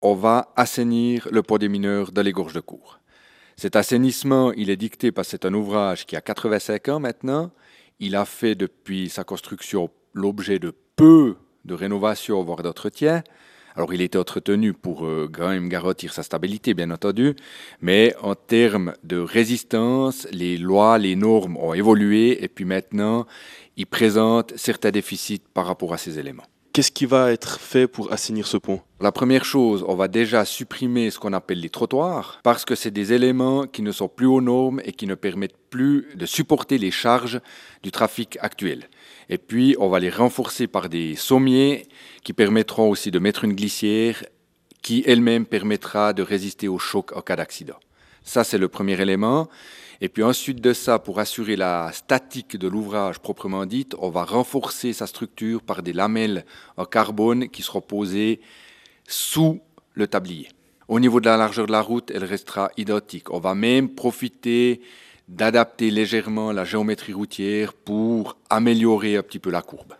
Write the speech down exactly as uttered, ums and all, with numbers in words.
on va assainir le pont des mineurs dans les gorges de Cour. Cet assainissement, il est dicté parce que c'est un ouvrage qui a quatre-vingt-cinq ans maintenant. Il a fait depuis sa construction l'objet de peu de rénovation, voire d'entretien. Alors, il était entretenu pour euh, quand même garantir sa stabilité, bien entendu, mais en termes de résistance, les lois, les normes ont évolué et puis maintenant, il présente certains déficits par rapport à ces éléments. Qu'est-ce qui va être fait pour assainir ce pont? La première chose, on va déjà supprimer ce qu'on appelle les trottoirs parce que c'est des éléments qui ne sont plus aux normes et qui ne permettent plus de supporter les charges du trafic actuel. Et puis, on va les renforcer par des sommiers qui permettront aussi de mettre une glissière qui elle-même permettra de résister au choc en cas d'accident. Ça, c'est le premier élément. Et puis ensuite de ça, pour assurer la statique de l'ouvrage proprement dite, on va renforcer sa structure par des lamelles en carbone qui seront posées sous le tablier. Au niveau de la largeur de la route, elle restera identique. On va même profiter d'adapter légèrement la géométrie routière pour améliorer un petit peu la courbe.